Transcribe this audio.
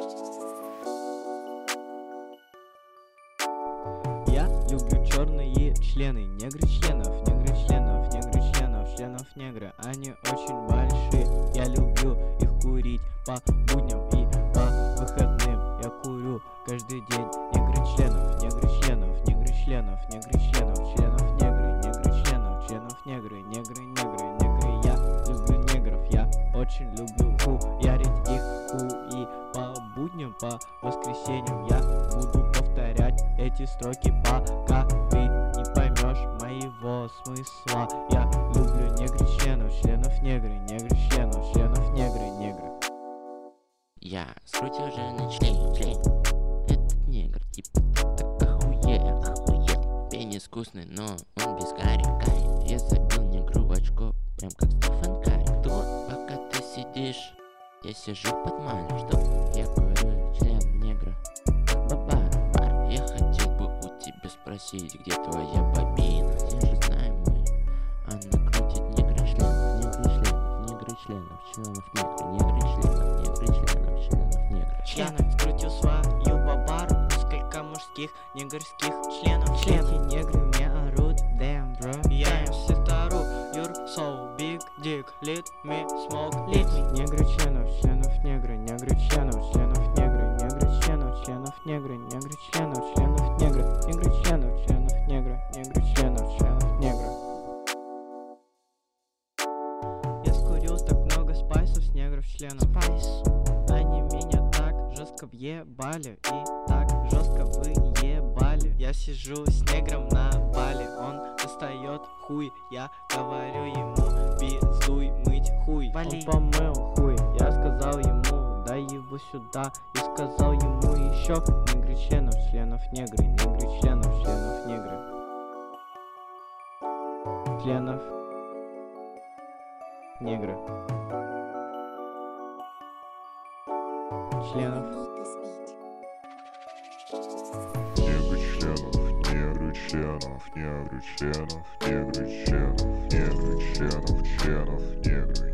Я люблю черные члены, негры членов, негры членов, негры членов, членов негры. Они очень большие, я люблю их курить по будням и по выходным. Я курю каждый день. Негры членов, негры членов, негры членов, негры членов, членов негры, негры членов, членов негры, негры, негры, негры. Я люблю негров, я очень люблю хуярить их хуи по будням, по воскресеньям. Я буду повторять эти строки, пока ты не поймешь моего смысла. Я люблю негры членов, членов негры, негры членов, членов негры, негры. Я скрутил жены член. Этот негр типа так охуел. Пенис вкусный, но он без карика. Я забил негру в очко, прям как Стефан Карри. Кто, пока ты сидишь, я сижу под малем, что я курю член негра. Бар. Я хотел бы у тебя спросить, где твоя бобина? Все же знаем мы, она крутит негры членов, членов негры, негры членов негры. Членов скрутил свою бабару, несколько мужских негрских членов. Члены негры мне орут, damn bro. Я им сестру, you're so big dick, let me smoke, let me. Негры членов, членов негры, негры членов, членов негры, негры членов, членов негры, негры членов, членов негры, негры членов, членов негры, негры членов, членов негры. Я скурил так много спайсов с негров членов. Спайс. Они меня так жестко въебали и так жестко выебали. Я сижу с негром на бале, он достает хуй. Я говорю ему, пиздуй мыть хуй. Он помыл хуй, я сказал ему, дай его сюда. И сказал ему еще, негры членов, членов негры, негры членов, членов негры. Членов негры. Членов. Негры членов, негры членов, негры членов, негры членов, негры членов, членов, негры.